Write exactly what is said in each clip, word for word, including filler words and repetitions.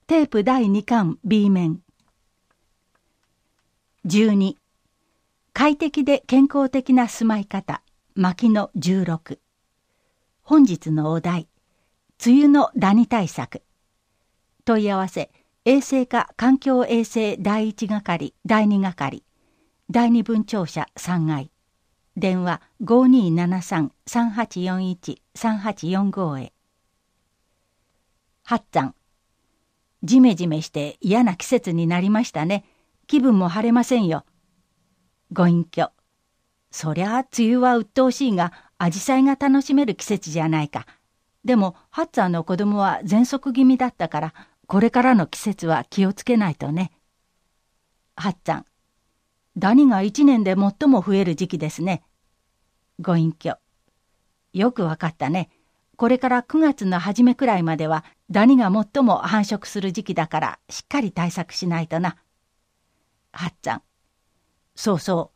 テープだいにかん B 面。じゅうに、快適で健康的な住まい方、牧野じゅうろく。本日のお題、梅雨のダニ対策。問い合わせ、衛生課環境衛生第一係だいに係、第二分庁舎さんがい、電話 ごにーななさん さんはちよんいち さんはちよんご へ。はっつぁん、じめじめして嫌な季節になりましたね。気分も晴れませんよ。ご隠居、そりゃあ梅雨は鬱陶しいが、アジサイが楽しめる季節じゃないか。でもハッツァーの子供は喘息気味だったから、これからの季節は気をつけないとね。はっつぁん、ダニが一年で最も増える時期ですね。ご隠居、よくわかったね。これからくがつの初めくらいまではダニが最も繁殖する時期だから、しっかり対策しないとな。はっつぁん、そうそう、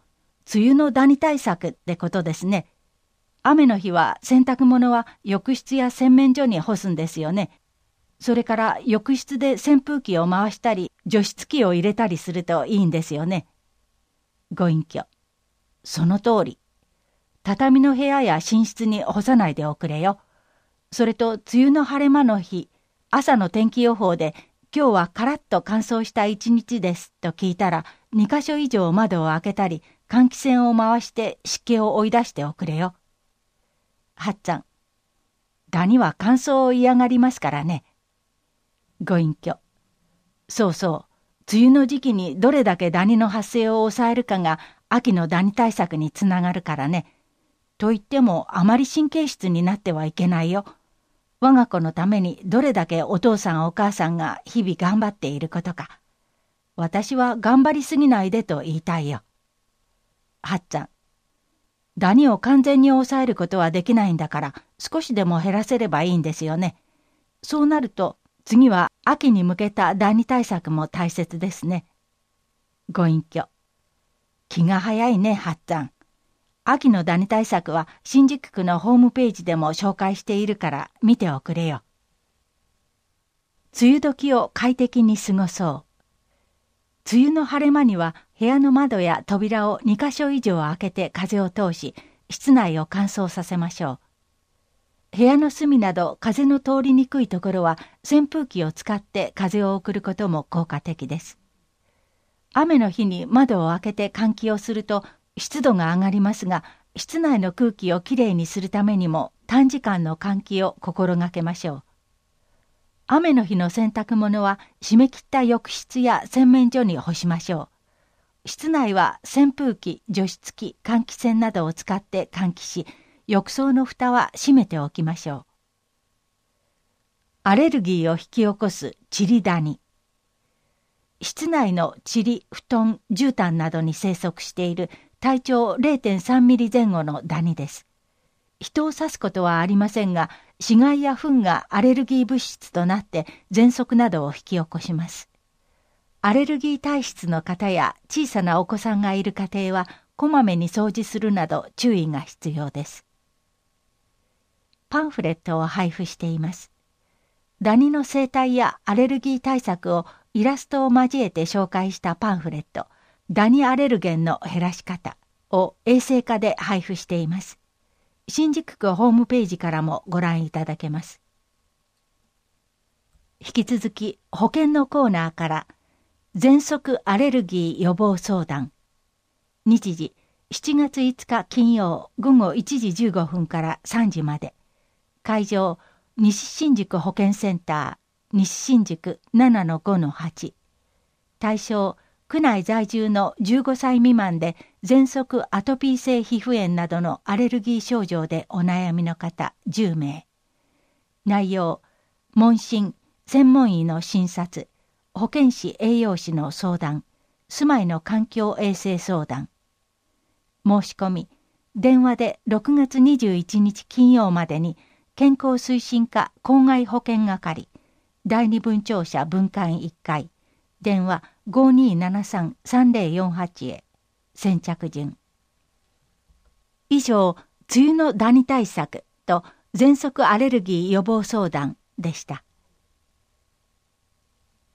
梅雨のダニ対策ってことですね。雨の日は洗濯物は浴室や洗面所に干すんですよね。それから浴室で扇風機を回したり除湿機を入れたりするといいんですよね。ご隠居、その通り。畳の部屋や寝室に干さないでおくれよ。それと梅雨の晴れ間の日、朝の天気予報で今日はカラッと乾燥した一日ですと聞いたら、にかしょ以上窓を開けたり換気扇を回して湿気を追い出しておくれよ。はっつぁん、ダニは乾燥を嫌がりますからね。ご隠居、そうそう、梅雨の時期にどれだけダニの発生を抑えるかが秋のダニ対策につながるからね。と言ってもあまり神経質になってはいけないよ。我が子のためにどれだけお父さんお母さんが日々頑張っていることか。私は頑張りすぎないでと言いたいよ。はっつぁん、ダニを完全に抑えることはできないんだから、少しでも減らせればいいんですよね。そうなると次は秋に向けたダニ対策も大切ですね。ご隠居、気が早いね、はっつぁん。秋のダニ対策は新宿区のホームページでも紹介しているから見ておくれよ。梅雨時を快適に過ごそう。梅雨の晴れ間には部屋の窓や扉をにかしょ以上開けて風を通し、室内を乾燥させましょう。部屋の隅など風の通りにくいところは扇風機を使って風を送ることも効果的です。雨の日に窓を開けて換気をすると湿度が上がりますが、室内の空気をきれいにするためにも短時間の換気を心がけましょう。雨の日の洗濯物は締め切った浴室や洗面所に干しましょう。室内は扇風機、除湿機、換気扇などを使って換気し、浴槽の蓋は閉めておきましょう。アレルギーを引き起こすチリダニ。室内の塵、布団、絨毯などに生息している体長 れいてんさんミリ前後のダニです。人を刺すことはありませんが、死骸や糞がアレルギー物質となって喘息などを引き起こします。アレルギー体質の方や小さなお子さんがいる家庭はこまめに掃除するなど注意が必要です。パンフレットを配布しています。ダニの生態やアレルギー対策をイラストを交えて紹介したパンフレット、ダニアレルゲンの減らし方を衛生課で配布しています。新宿区ホームページからもご覧いただけます。引き続き保険のコーナーから喘息アレルギー予防相談。日時しちがついつか金曜午後いちじじゅうごふんからさんじまで。会場西新宿保健センター西新宿 ななのごのはち。対象区内在住のじゅうごさい未満で喘息アトピー性皮膚炎などのアレルギー症状でお悩みの方じゅうめい。内容問診、専門医の診察、保健師栄養士の相談、住まいの環境衛生相談。申し込み電話でろくがつにじゅういちにち金曜までに健康推進課公害保険係第二分庁舎分館いっかい電話 ごにーななさん さんぜろよんはち へ。先着順。以上、梅雨のダニ対策と喘息アレルギー予防相談でした。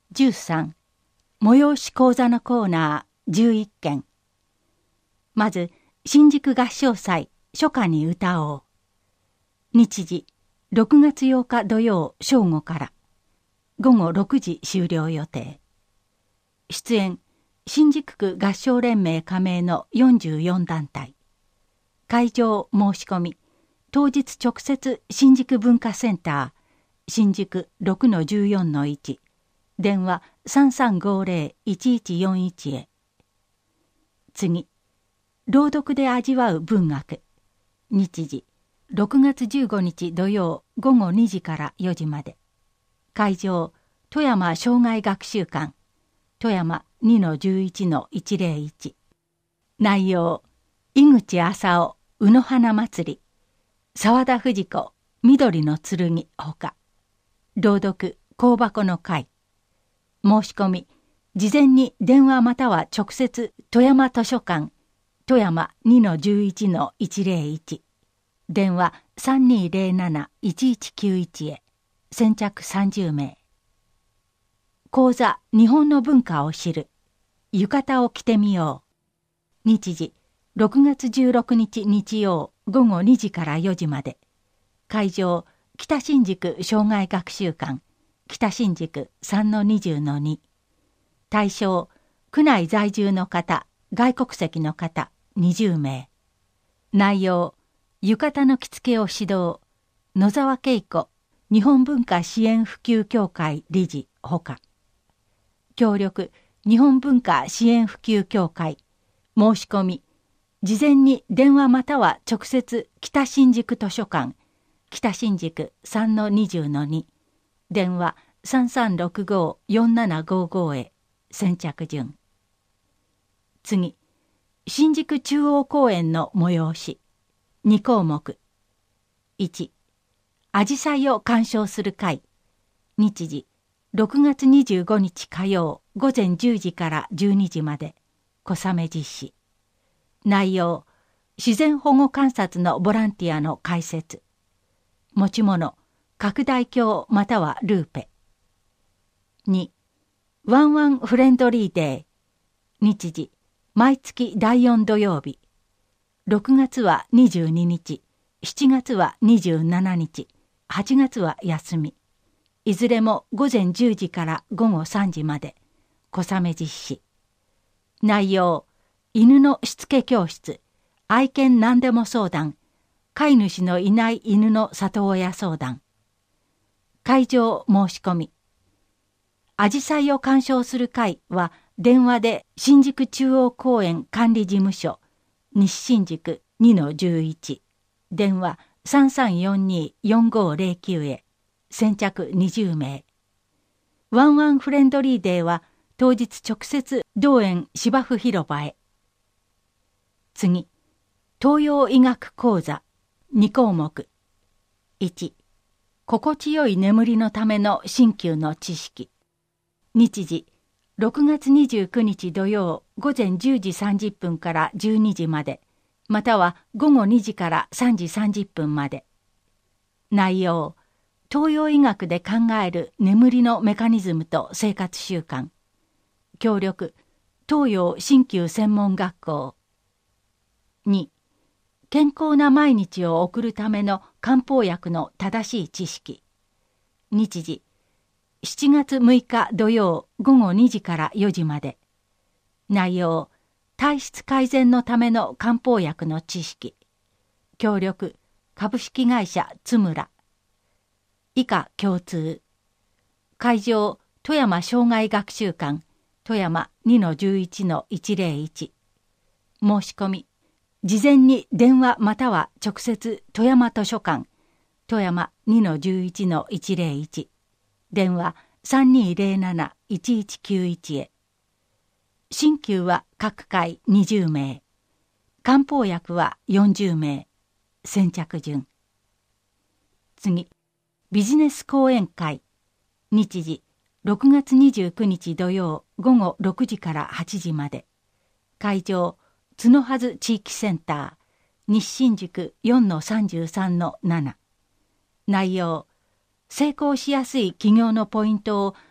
じゅうさん、催し講座のコーナーじゅういっけん。まず、新宿合唱祭初夏に歌おう。日時、ろくがつようか土曜正午から。午後ろくじ終了予定。出演、新宿区合唱連盟加盟のよんじゅうよんだんたい。会場申し込み、当日直接新宿文化センター、新宿 ろくのじゅうよんのいち、電話 さんさんごぜろいちいちよんいち へ。次、朗読で味わう文学。日時、ろくがつじゅうごにち土曜午後にじからよじまで。会場、富山障害学習館、富山 にのじゅういちのいちぜろいち。内容、井口浅尾、卯の花祭り、沢田藤子、緑の剣ほか。朗読、香箱の会。申し込み、事前に電話または直接富山図書館、富山 にのじゅういちのいちぜろいち。電話 さんにーぜろなないちいちきゅういち へ。先着さんじゅうめい。講座日本の文化を知る。浴衣を着てみよう。日時、ろくがつじゅうろくにち日曜午後にじからよじまで。会場、北新宿障害学習館、北新宿 さんのにじゅうのに。対象、区内在住の方、外国籍の方にじゅうめい。内容、浴衣の着付けを指導、野沢恵子日本文化支援普及協会理事ほか。協力、日本文化支援普及協会。申し込み、事前に電話または直接北新宿図書館、北新宿 さんのにじゅうのに、電話 さんさんろくごよんななごご へ。先着順。次、新宿中央公園の催し。にこうもく。いち、あじさいを鑑賞する会。日時、ろくがつにじゅうごにち火曜午前じゅうじからじゅうにじまで。小雨実施。内容、自然保護観察のボランティアの解説。持ち物、拡大鏡またはルーペ。に、ワンワンフレンドリーデー。日時、毎月だいよん土曜日。ろくがつはにじゅうににち、しちがつはにじゅうしちにち、はちがつは休み。いずれも午前じゅうじから午後さんじまで。小雨実施。内容、犬のしつけ教室、愛犬何でも相談、飼い主のいない犬の里親相談。会場申し込み。あじさいを鑑賞する会は電話で新宿中央公園管理事務所、西新宿 にのじゅういち、電話 さんさんよんによんごぜろきゅう へ。先着にじゅうめい。ワンワンフレンドリーデーは当日直接同園芝生広場へ。次、東洋医学講座にこうもく。いち、心地よい眠りのための鍼灸の知識。日時、ろくがつにじゅうくにち土曜午前じゅうじさんじゅっぷんからじゅうにじまで、または午後にじからさんじさんじゅっぷんまで。内容、東洋医学で考える眠りのメカニズムと生活習慣。協力、東洋鍼灸専門学校。に、健康な毎日を送るための漢方薬の正しい知識。日時、しちがつむいか土曜午後にじからよじまで。内容、体質改善のための漢方薬の知識。協力、株式会社つむら。以下共通。会場、富山障害学習館、富山 にのじゅういちのいちぜろいち。申し込み、事前に電話または直接富山図書館、富山 にのじゅういちのいちぜろいち。電話 さんにーぜろなないちいちきゅういち へ。鍼灸は各回にじゅうめい。漢方薬はよんじゅうめい。先着順。次、ビジネス講演会。日時、ろくがつにじゅうくにち土曜午後ろくじからはちじまで。会場、角筈地域センター、西新宿 よんのさんじゅうさんのなな。内容、成功しやすい起業のポイントを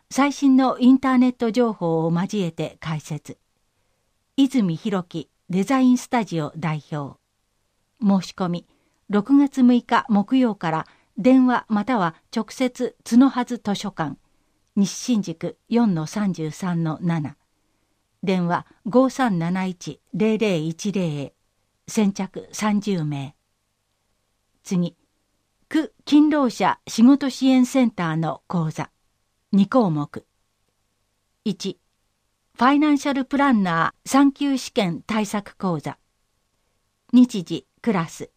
最新のインターネット情報を交えて解説。泉弘樹デザインスタジオ代表。申し込みろくがつむいか木曜から電話または直接角はず図書館西新宿 よんのさんじゅうさんのなな 電話 ごさんなないちゼロゼロいちゼロ へ先着さんじゅうめい。次、区勤労者仕事支援センターの講座にこうもく。いち、ファイナンシャルプランナーさんきゅう試験対策講座。日時クラス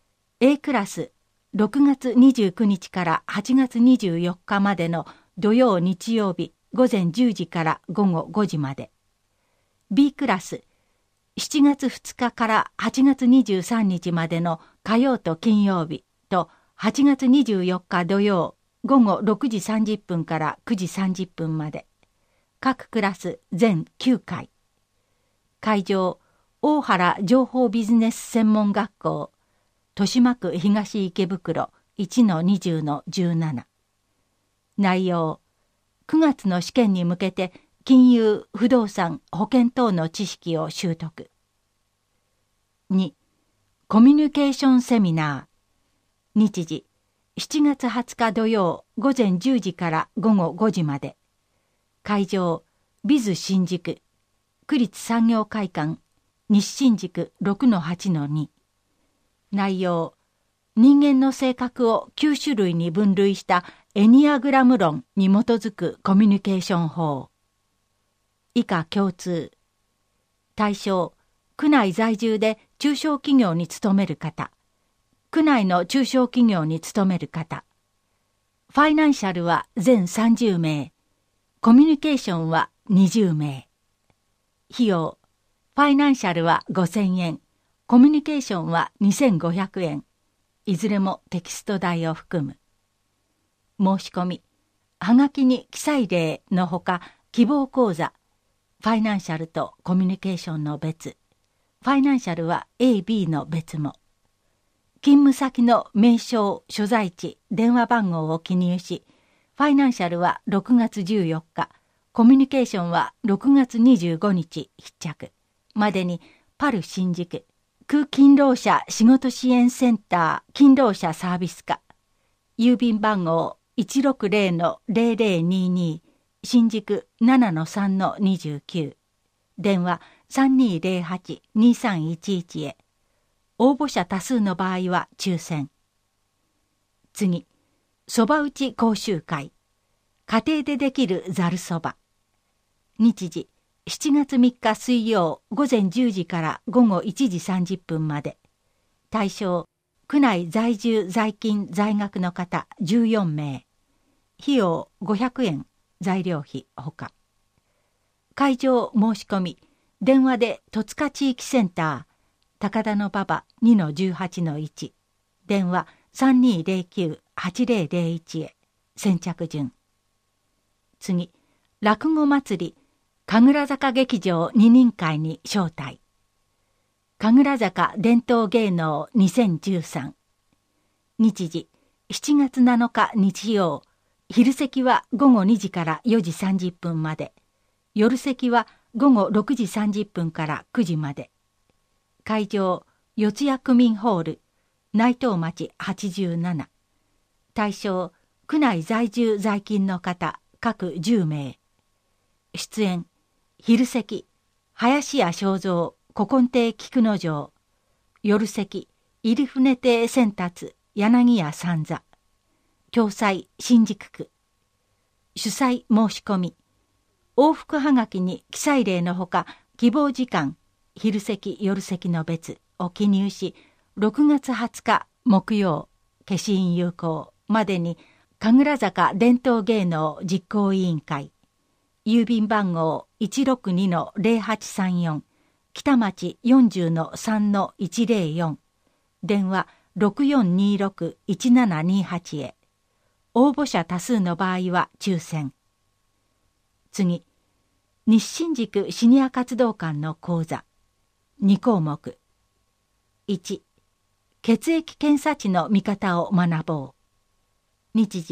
A クラスろくがつにじゅうくにちからはちがつにじゅうよっかまでの土曜日曜日ごぜんじゅうじからごごごじまで。B クラスしちがつふつかからはちがつにじゅうさんにちまでの火曜と金曜日とはちがつにじゅうよっか土曜ごごろくじさんじゅっぷんからくじさんじゅっぷんまで。各クラス全きゅうかい。会場大原情報ビジネス専門学校豊島区東池袋 いちのにじゅうのじゅうなな。内容くがつの試験に向けて金融、不動産、保険等の知識を習得。に、コミュニケーションセミナー。日時しちがつはつか土曜ごぜんじゅうじからごごごじまで。会場ビズ新宿区立産業会館西新宿 ろくのはちのに。内容人間の性格をきゅうしゅるいに分類したエニアグラム論に基づくコミュニケーション法。以下共通。対象区内在住で中小企業に勤める方、区内の中小企業に勤める方。ファイナンシャルは全さんじゅうめい、コミュニケーションはにじゅうめい。費用ファイナンシャルはごせんえん、コミュニケーションはにせんごひゃくえん、いずれもテキスト代を含む。申し込みはがきに記載例のほか希望講座ファイナンシャルとコミュニケーションの別、ファイナンシャルは エービー の別も。勤務先の名称、所在地、電話番号を記入し、ファイナンシャルはろくがつじゅうよっか、コミュニケーションはろくがつにじゅうごにち必着までにパル新宿区勤労者仕事支援センター勤労者サービス課郵便番号 いちろくぜろのゼロゼロにに 新宿 ななのさんのにじゅうきゅう、電話 さんにーぜろはち にさんいちいち へ。応募者多数の場合は抽選。次、そば打ち講習会家庭でできるざるそば。日時しちがつみっか水曜ごぜんじゅうじからごごいちじさんじゅっぷんまで。対象区内在住在勤在学の方じゅうよんめい。費用ごひゃくえん、材料費ほか。会場申し込み電話で戸塚地域センター高田馬場 にのじゅうはちのいち、電話 さんにーぜろきゅう はちぜろぜろいち へ先着順。次、落語祭り神楽坂劇場二人会に招待。神楽坂伝統芸能にせんじゅうさん。日時しちがつなのか日曜、昼席はごごにじからよじさんじゅっぷんまで、夜席はごごろくじさんじゅっぷんからくじまで。会場四谷区民ホール内藤町はちじゅうなな。対象区内在住在勤の方各じゅうめい。出演昼席林家正蔵古今亭菊之丞、夜席入船亭先達柳家三座、共催新宿区。主催申し込み往復はがきに記載例のほか希望時間昼席夜席の別を記入し、ろくがつはつか木曜消印有効までに神楽坂伝統芸能実行委員会郵便番号 いちろくにのゼロはちさんよん 北町 よんじゅうのさんのいちぜろよん、電話 ろくよんにろく いちななにはち へ。応募者多数の場合は抽選。次、西新宿シニア活動館の講座にこうもく。いち、血液検査値の見方を学ぼう。日時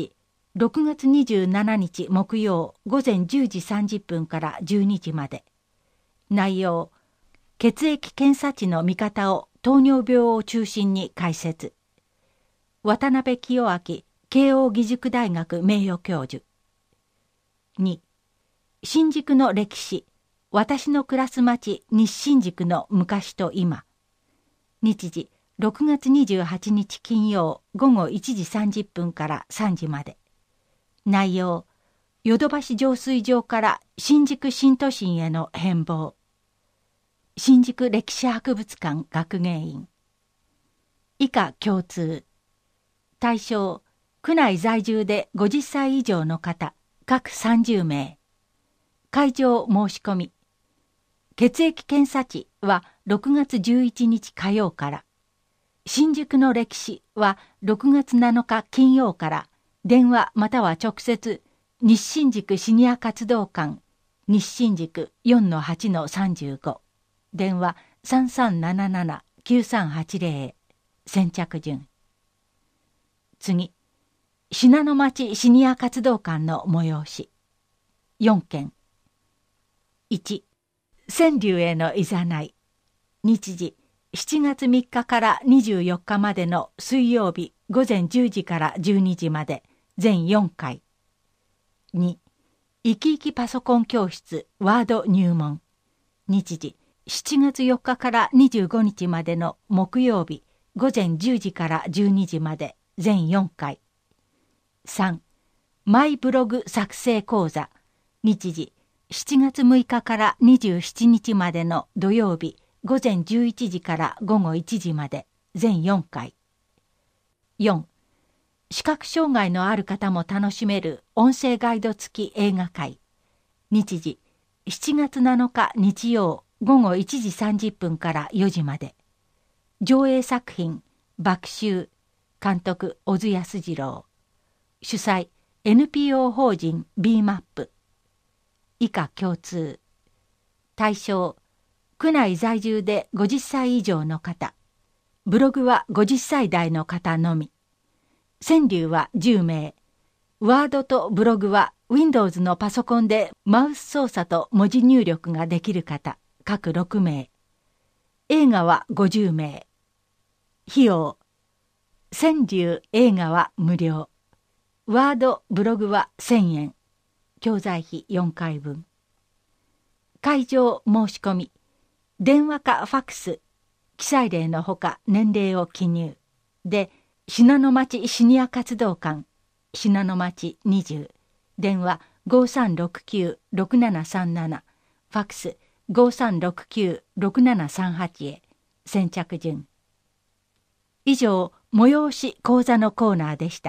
ろくがつにじゅうしちにち木曜午前じゅうじさんじゅっぷんからじゅうにじまで。内容、血液検査値の見方を糖尿病を中心に解説。渡辺清明慶應義塾大学名誉教授。に、新宿の歴史、私の暮らす町西新宿の昔と今。日時ろくがつにじゅうはちにち金曜午後いちじさんじゅっぷんからさんじまで。内容、ヨドバシ浄水場から新宿新都心への変貌。新宿歴史博物館学芸員。以下共通。対象、区内在住でごじゅっさい以上の方、各さんじゅうめい。会場申し込み。血液検査値はろくがつじゅういちにち火曜から。新宿の歴史はろくがつなのか金曜から。電話または直接、西新宿シニア活動館、西新宿 よんのはちのさんじゅうご。電話さんさんなななな きゅうさんはちぜろへ。先着順。次、信濃町シニア活動館の催し。よんけん。いち、川柳へのいざない。日時、しちがつみっかからにじゅうよっかまでの水曜日午前じゅうじからじゅうにじまで、全よんかい。に、いきいきパソコン教室ワード入門。日時、しちがつよっかからにじゅうごにちまでの木曜日午前じゅうじからじゅうにじまで、全よんかい。さん、マイブログ作成講座。日時、しちがつむいかからにじゅうしちにちまでの土曜日午前じゅういちじから午後いちじまで、全よんかい。よん、視覚障害のある方も楽しめる音声ガイド付き映画会。日時、しちがつなのか日曜午後いちじさんじゅっぷんからよじまで。上映作品、爆秋。監督、小津安二郎。主催、エヌピーオー 法人 ビーマップ。以下共通。対象、区内在住でごじゅっさい以上の方。ブログはごじゅっさい代の方のみ。川柳はじゅうめい。ワードとブログは Windows のパソコンでマウス操作と文字入力ができる方、各ろくめい。映画はごじゅうめい。費用。川柳映画は無料。ワードブログはせんえん。教材費よんかいぶん。会場申し込み。電話かファックス。記載例のほか年齢を記入。で、信濃町シニア活動館。信濃町にじゅう。電話ごさんろくきゅうろくななさんなな。ファックスごさんろくきゅうろくななさんはちへ。先着順。以上、催し講座のコーナーでした。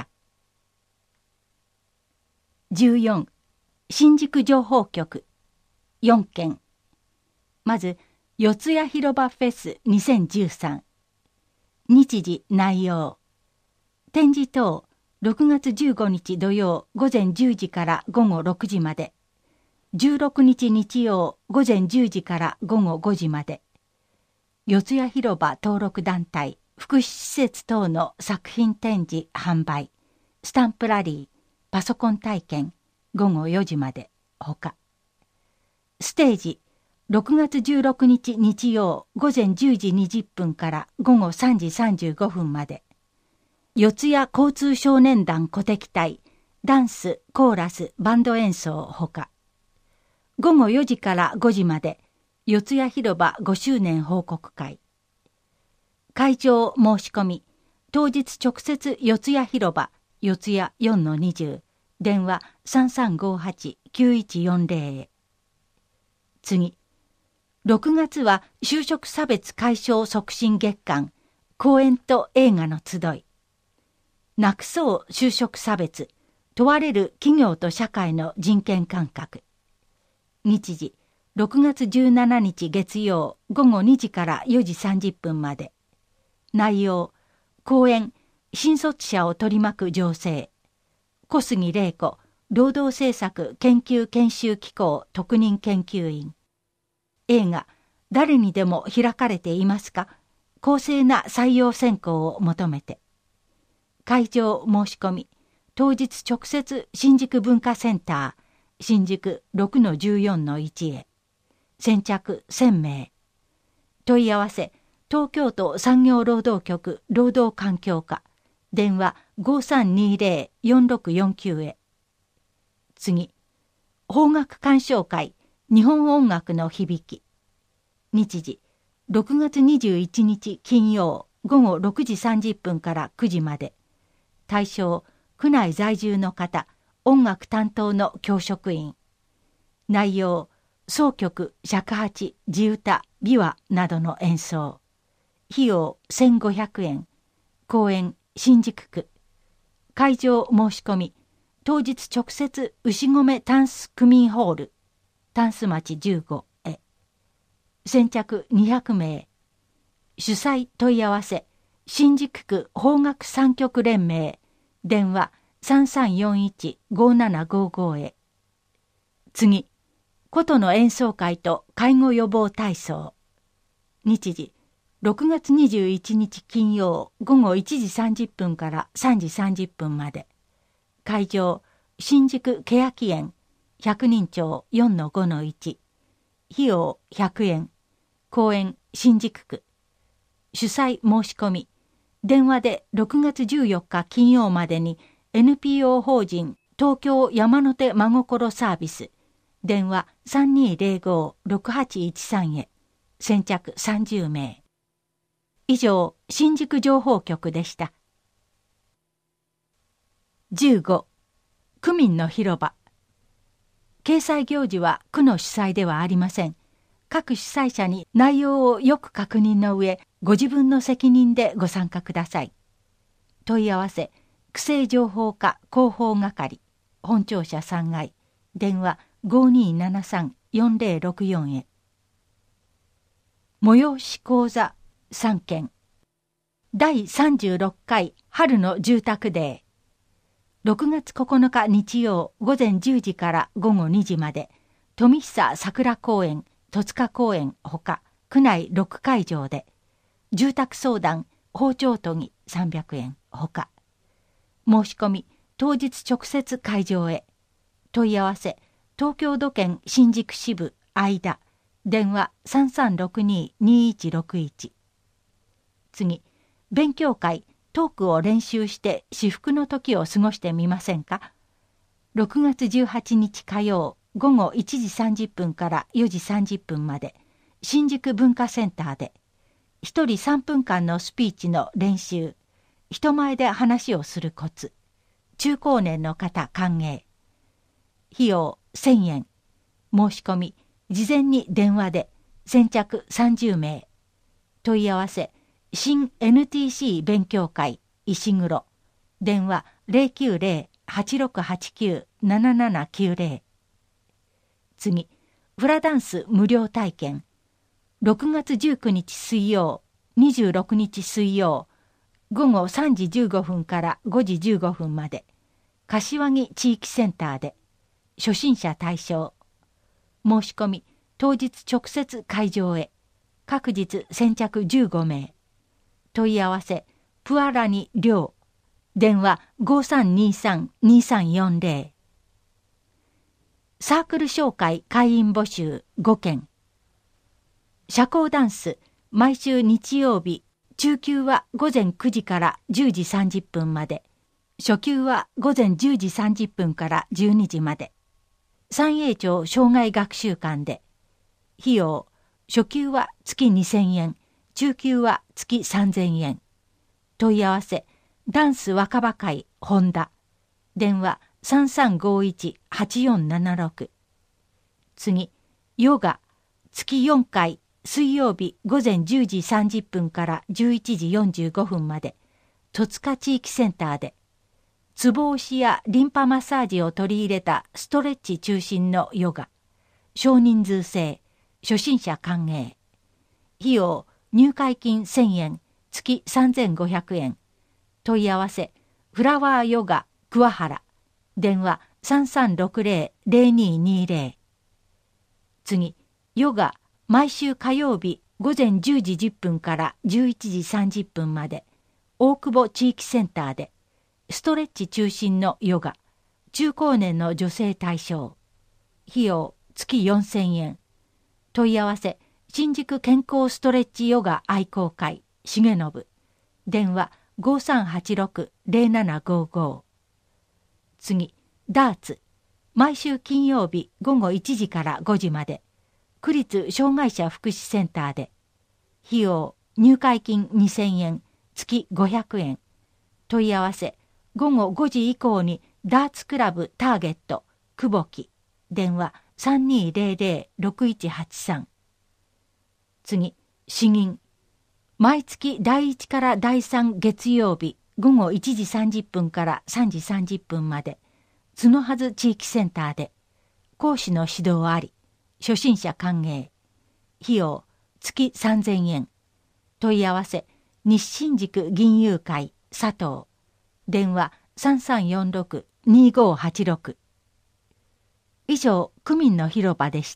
じゅうよん、新宿情報局よんけん。まず、四谷広場フェスにせんじゅうさん。日時内容。展示等、ろくがつじゅうごにち土曜午前じゅうじから午後ろくじまで。じゅうろくにち日曜午前じゅうじから午後ごじまで。四谷広場登録団体、福祉施設等の作品展示販売、スタンプラリー、パソコン体験、午後よじまで、ほか。ステージ、ろくがつじゅうろくにち日曜午前じゅうじにじゅっぷんから午後さんじさんじゅうごふんまで。四谷交通少年団鼓笛隊、ダンス、コーラス、バンド演奏ほか。午後よじからごじまで、四谷広場ごしゅうねん報告会。会場申し込み、当日直接四谷広場、四谷 よんのにじゅう、電話さんさんごはち きゅういちよんぜろへ。次、ろくがつは就職差別解消促進月間、講演と映画の集い。なくそう就職差別、問われる企業と社会の人権感覚。日時、ろくがつじゅうしちにち月曜午後にじからよじさんじゅっぷんまで。内容、講演、新卒者を取り巻く情勢。小杉玲子、労働政策研究研修機構特任研究員。映画、誰にでも開かれていますか？公正な採用選考を求めて。会場申し込み、 当日直接新宿文化センター新宿 ろくのじゅうよんのいち へ。先着せんめい。問い合わせ東京都産業労働局労働環境課電話 ごさんにぜろよんろくよんきゅう へ。次、邦楽鑑賞会日本音楽の響き。日時ろくがつにじゅういちにち金曜ごごろくじさんじゅっぷんからくじまで。対象区内在住の方、音楽担当の教職員。内容箏曲、尺八、地唄、琵琶などの演奏。費用せんごひゃくえん。公演新宿区。会場申し込み当日直接牛込タンス区民ホールタンス町じゅうごへ。先着にひゃくめい。主催問い合わせ新宿区邦楽三局連盟電話 さんさんよんいちごななごご へ。次、琴の演奏会と介護予防体操。日時ろくがつにじゅういちにち金曜ごごいちじさんじゅっぷんからさんじさんじゅっぷんまで。会場新宿けやき園百人町 よんのごのいち。費用ひゃくえん。公演新宿区。主催申し込み電話でろくがつじゅうよっか金曜までに エヌピーオー 法人東京山手真心サービス電話 さんにーぜろごろくはちいちさん へ。先着さんじゅうめい。以上、新宿情報局でした。じゅうご、区民の広場。掲載行事は区の主催ではありません。各主催者に内容をよく確認の上、ご自分の責任でご参加ください。問い合わせ、区政情報課広報係、本庁舎さんがい、電話 ごにーななさんよんぜろろくよん へ。催し講座さんけん。だいさんじゅうろっかい春の住宅デー。ろくがつここのか日曜午前じゅうじからごごにじまで、富久桜公園、戸塚公園ほか区内ろくかいじょうで、住宅相談包丁研ぎさんびゃくえんほか。申し込み当日直接会場へ。問い合わせ東京土建新宿支部間電話 さんさんろくにーにーいちろくいち。次、勉強会トークを練習して至福の時を過ごしてみませんか。ろくがつじゅうはちにち火曜ごごいちじさんじゅっぷんからよじさんじゅっぷんまで新宿文化センターでひとりさんぷんかんのスピーチの練習、人前で話をするコツ、中高年の方歓迎。費用せんえん。申し込み事前に電話で。先着さんじゅうめい。問い合わせ新 エヌティーシー 勉強会石黒電話 ぜろきゅうぜろ はちろくはちきゅう ななななきゅうぜろ。次、フラダンス無料体験。ろくがつじゅうくにち水曜にじゅうろくにち水曜ごごさんじじゅうごふんからごじじゅうごふんまで柏木地域センターで。初心者対象。申し込み当日直接会場へ。各日先着じゅうごめい。問い合わせプアラニ寮電話 ごさんにさんにさんよんぜろ。サークル紹介会員募集ごけん。社交ダンス毎週日曜日、中級はごぜんくじからじゅうじさんじゅっぷんまで、初級はごぜんじゅうじさんじゅっぷんからじゅうにじまで。三栄町障害学習館で。費用初級は月にせんえん、中級は月さんぜんえん。問い合わせダンス若葉会本田電話 さんさんごいちはちよんななろく。次、ヨガ月よんかい水曜日ごぜんじゅうじさんじゅっぷんからじゅういちじよんじゅうごふんまで戸塚地域センターで。ツボ押しやリンパマッサージを取り入れたストレッチ中心のヨガ。少人数制、初心者歓迎。費用入会金せんえん、月さんぜんごひゃくえん。問い合わせフラワーヨガ桑原電話 さんさんろくぜろ ぜろにーにーぜろ。次、ヨガ毎週火曜日ごぜんじゅうじじゅっぷんからじゅういちじさんじゅっぷんまで大久保地域センターで。 ストレッチ中心のヨガ、中高年の女性対象。費用月よんせんえん。問い合わせ新宿健康ストレッチヨガ愛好会重信。電話 ごさんはちろく ゼロななごご。次、ダーツ。毎週金曜日午後いちじからごじまで、区立障害者福祉センターで。費用入会金にせんえん、月ごひゃくえん。問い合わせ午後ごじ以降にダーツクラブターゲット久保木。電話 さんにーぜろぜろ ろくいちはちさん。次、詩吟。毎月だいいちからだいさん月曜日午後いちじさんじゅっぷんからさんじさんじゅっぷんまで、角筈地域センターで。講師の指導あり、初心者歓迎。費用月さんぜんえん。問い合わせ日新宿銀友会佐藤。電話 さんさんよんろく にごはちろく。以上、区民の広場でした。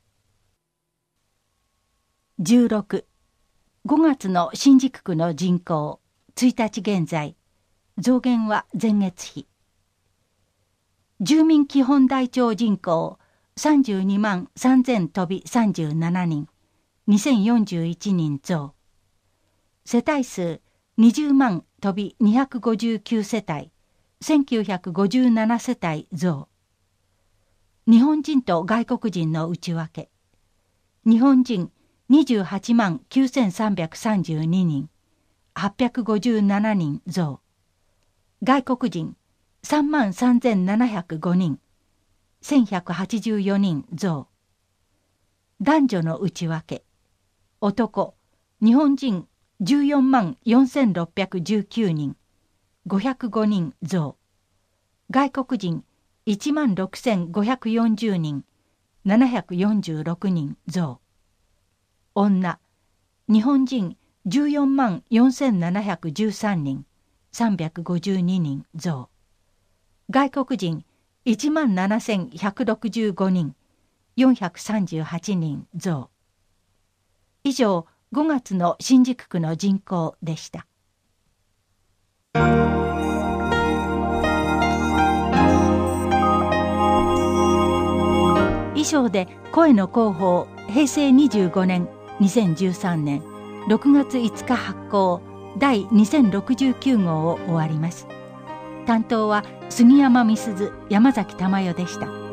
じゅうろく、ごがつの新宿区の人口、いちにち現在、増減は前月比。住民基本台帳人口さんじゅうにまんさんぜん飛びさんじゅうななにん、にせんよんじゅういちにん増。世帯数にじゅうまん飛びにひゃくごじゅうきゅうせたい、せんきゅうひゃくごじゅうななせたい増。日本人と外国人の内訳。日本人にじゅうはちまんきゅうせんさんびゃくさんじゅうににん、はっぴゃくごじゅうななにん増。外国人さんまんさんぜんななひゃくごにん、せんひゃくはちじゅうよにん増。男女の内訳。男、日本人じゅうよんまんよんせんろっぴゃくじゅうきゅうにん、ごひゃくごにん増。外国人いちまんろくせんごひゃくよんじゅうにん、ななひゃくよんじゅうろくにん増。女、日本人じゅうよんまんよんせんななひゃくじゅうさんにん、さんびゃくごじゅうににん増。外国人いちまんななせんひゃくろくじゅうごにん、よんひゃくさんじゅうはちにん増。以上、ごがつの新宿区の人口でした。以上で声の広報平成にじゅうごねんにせんじゅうさんねんろくがついつか発行第にせんろくじゅうきゅうごうを終わります。担当は杉山美鈴、山崎珠代でした。